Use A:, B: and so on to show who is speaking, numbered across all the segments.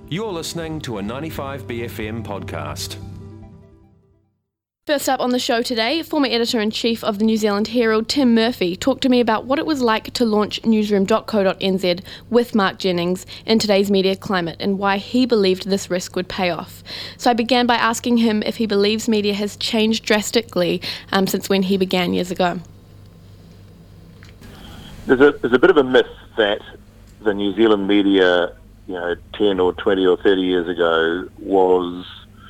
A: You're listening to a 95BFM podcast.
B: First up on the show today, former editor-in-chief of the New Zealand Herald, Tim Murphy, talked to me about what it was like to launch newsroom.co.nz with Mark Jennings in today's media climate and why he believed this risk would pay off. So I began by asking him if he believes media has changed drastically since when he began years ago.
C: There's a bit of a myth that the New Zealand media, 10 or 20 or 30 years ago was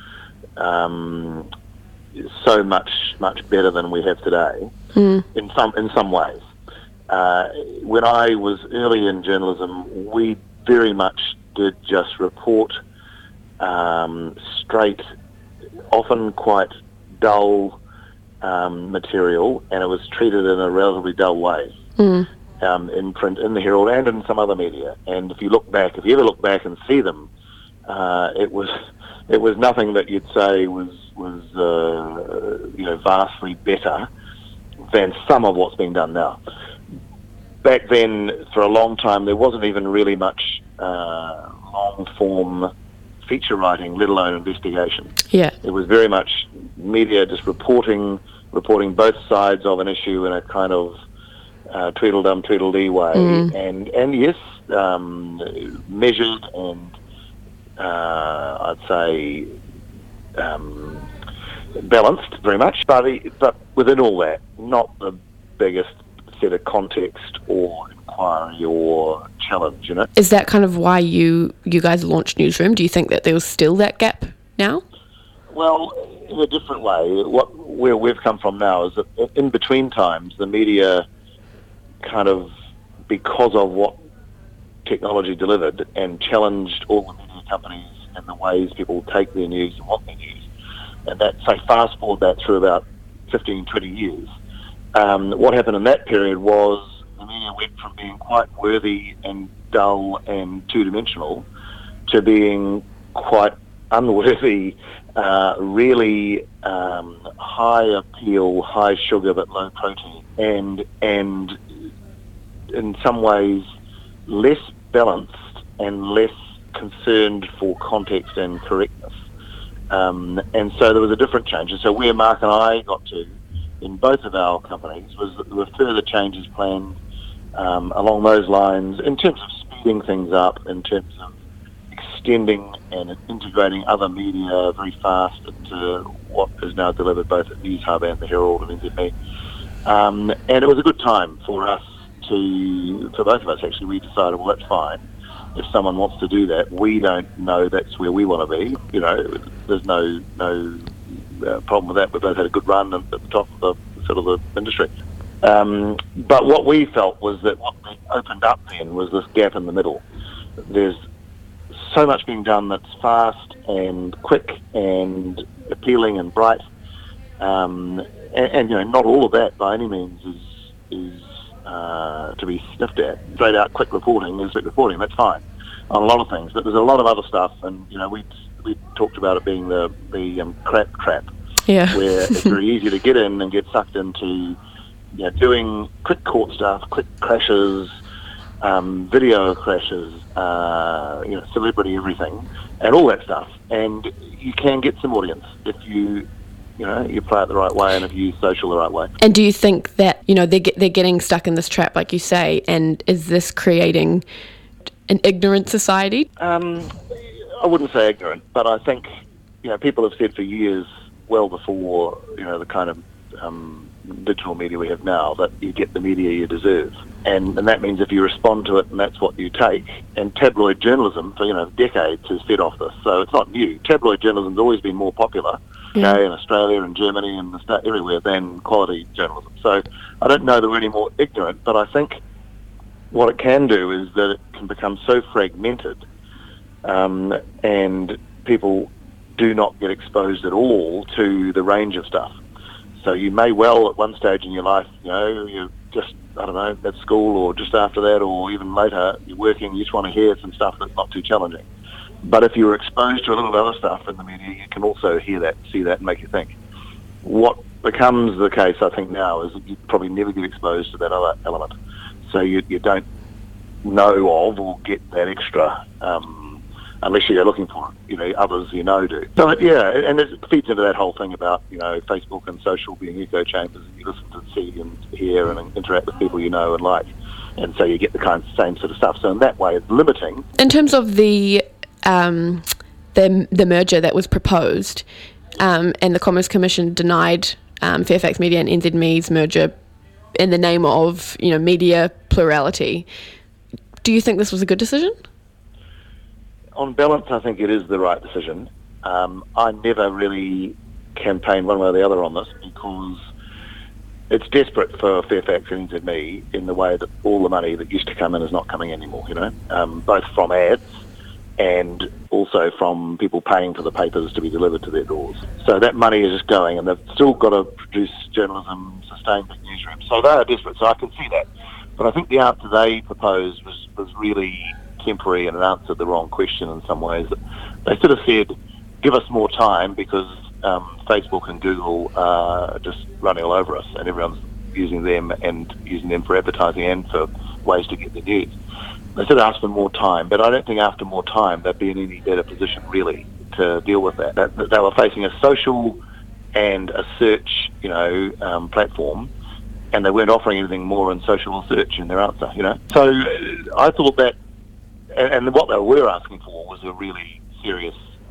C: so much better than we have today in some ways. When I was early in journalism, we very much did just report straight, often quite dull material, and it was treated in a relatively dull way. In print, in the Herald, and in some other media. And if you ever look back and see them, it was nothing that you'd say was vastly better than some of what's being done now. Back then, for a long time, there wasn't even really much long-form feature writing, let alone investigation. Yeah, it was very much media just reporting both sides of an issue in a kind of Tweedledum, Tweedledee way, and yes, measured and I'd say balanced very much, but within all that, not the biggest set of context or inquiry or challenge,
B: Is that kind of why you guys launched Newsroom? Do you think that there was still that gap now?
C: Well, in a different way. Where we've come from now is that in between times, the media kind of, because of what technology delivered and challenged all the media companies and the ways people take their news and want their news, and that, say, fast forward that through about 15, 20 years, what happened in that period was the media went from being quite worthy and dull and two-dimensional to being quite unworthy, really high appeal, high sugar but low protein, and in some ways less balanced and less concerned for context and correctness. And so there was a different change. And so where Mark and I got to in both of our companies was that there were further changes planned along those lines in terms of speeding things up, in terms of extending and integrating other media very fast into what is now delivered both at Newshub and the Herald and NZME. And it was a good time for us for both of us, actually. We decided, well, that's fine. If someone wants to do that, we don't know that's where we want to be. There's no problem with that. We both had a good run at the top of the industry. But what we felt was that what opened up then was this gap in the middle. There's so much being done that's fast and quick and appealing and bright, and not all of that by any means is to be sniffed at. Straight out quick reporting is quick reporting. That's fine on a lot of things, but there's a lot of other stuff, and we talked about it being the crap trap, where it's very easy to get in and get sucked into doing quick court stuff, quick crashes, video crashes, celebrity everything, and all that stuff. And you can get some audience if you play it the right way and if you use social the right way.
B: And do you think that they're getting stuck in this trap, like you say, and is this creating an ignorant society?
C: I wouldn't say ignorant, but I think people have said for years, well before the kind of digital media we have now, that you get the media you deserve, and that means if you respond to it and that's what you take. And tabloid journalism for decades has fed off this, so it's not new. Tabloid journalism's always been more popular in Australia and Germany and everywhere than quality journalism. So I don't know that we're any more ignorant, but I think what it can do is that it can become so fragmented, and people do not get exposed at all to the range of stuff. So you may well at one stage in your life, you're just, at school or just after that or even later, you're working, you just want to hear some stuff that's not too challenging. But if you're exposed to a little bit of other stuff in the media, you can also hear that, see that, and make you think. What becomes the case, I think, now is that you probably never get exposed to that other element. So you don't know of or get that extra unless you go looking for it. Others do. So and it feeds into that whole thing about Facebook and social being echo chambers. And you listen to see and hear and interact with people and like, and so you get the same sort of stuff. So in that way, it's limiting.
B: In terms of the merger that was proposed, and the Commerce Commission denied Fairfax Media and NZME's merger in the name of media plurality. Do you think this was a good decision?
C: On balance, I think it is the right decision. I never really campaigned one way or the other on this because it's desperate for Fairfax and NZME in the way that all the money that used to come in is not coming anymore, both from ads and also from people paying for the papers to be delivered to their doors. So that money is just going, and they've still got to produce journalism, sustain big newsrooms. So they are desperate, so I can see that. But I think the answer they proposed was really temporary, and it answered the wrong question in some ways. They sort of said, give us more time because Facebook and Google are just running all over us, and everyone's using them for advertising and for ways to get their news. They said ask for more time, but I don't think after more time they'd be in any better position really to deal with that. They were facing a social and a search, platform, and they weren't offering anything more in social or search in their answer, So I thought that, and what they were asking for was a really serious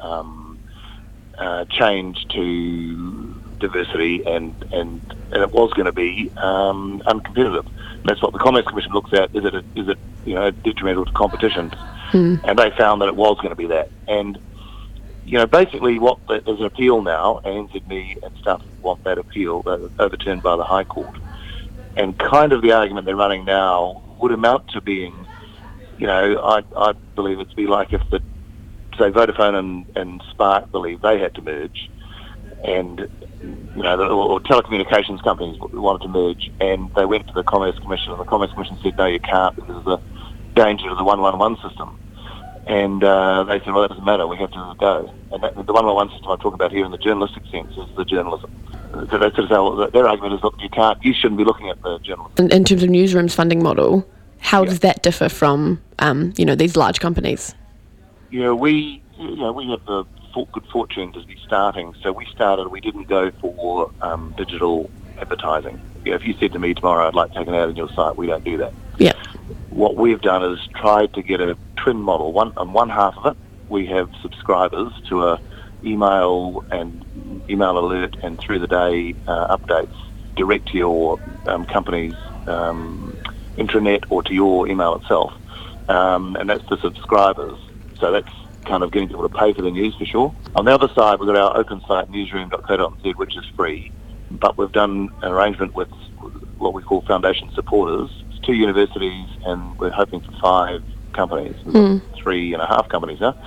C: change to diversity, and it was going to be uncompetitive. That's what the Commerce Commission looks at. Is it detrimental to competition? And they found that it was going to be that. And basically, there's an appeal now, and NZME and stuff want that appeal overturned by the High Court. And kind of the argument they're running now would amount to being, I believe it to be like if say Vodafone and Spark believe they had to merge, and or telecommunications companies wanted to merge, and they went to the Commerce Commission, and the Commerce Commission said no, you can't because of the danger of the 111 system. And they said, well, that doesn't matter, we have to go. And the 111 system I'm talking about here in the journalistic sense is the journalism. So they sort of say, well, their argument is, look, you shouldn't be looking at the journalism.
B: In terms of newsrooms funding model, how does that differ from these large companies?
C: We have the good fortune to be starting. So we didn't go for digital advertising. If you said to me tomorrow, I'd like to take an ad on your site, we don't do that.
B: Yeah.
C: What we've done is tried to get a twin model. On one half of it, we have subscribers to a email alert and through the day updates direct to your company's intranet or to your email itself. And that's the subscribers. So that's kind of getting people to pay for the news for sure. On the other side, we've got our open site newsroom.co.nz, which is free, but we've done an arrangement with what we call foundation supporters. It's 2 universities, and we're hoping for 5 companies. We've got 3.5 companies now.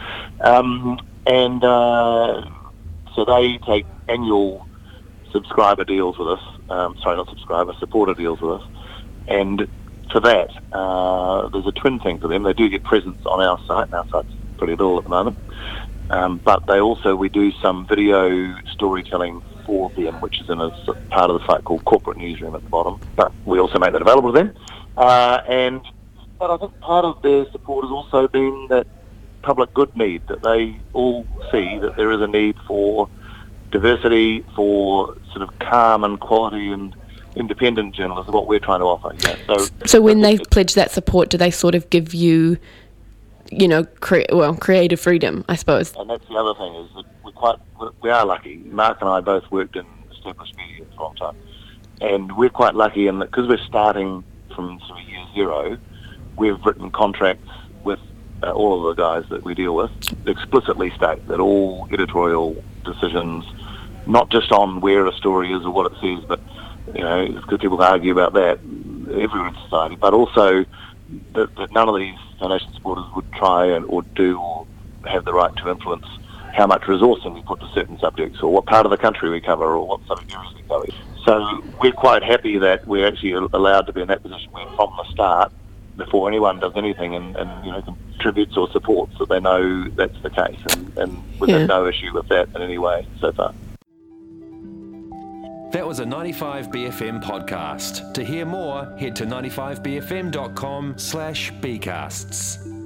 C: So they take annual subscriber deals with us. Supporter deals with us. And for that, there's a twin thing for them. They do get presence on our site, and our site's pretty little at the moment. But we do some video storytelling for them, which is in a part of the site called Corporate Newsroom at the bottom. But we also make that available to them. But I think part of their support has also been that public good need, that they all see that there is a need for diversity, for sort of calm and quality and independent journalism, what we're trying to offer. Yeah.
B: So when they pledge that support, do they sort of give you, creative freedom, I suppose?
C: And that's the other thing, is that we are lucky. Mark and I both worked in established media for a long time, and we're quite lucky in that because we're starting from sort of year zero, we've written contracts with all of the guys that we deal with that explicitly state that all editorial decisions, not just on where a story is or what it says, but because people argue about that everywhere in society, but also that none of these foundation supporters would try or do or have the right to influence how much resourcing we put to certain subjects, or what part of the country we cover, or what subject areas we cover. So we're quite happy that we're actually allowed to be in that position where from the start, before anyone does anything and contributes or supports, that they know that's the case, and we've had no issue with that in any way so far.
A: That was a 95BFM podcast. To hear more, head to 95bfm.com/bcasts.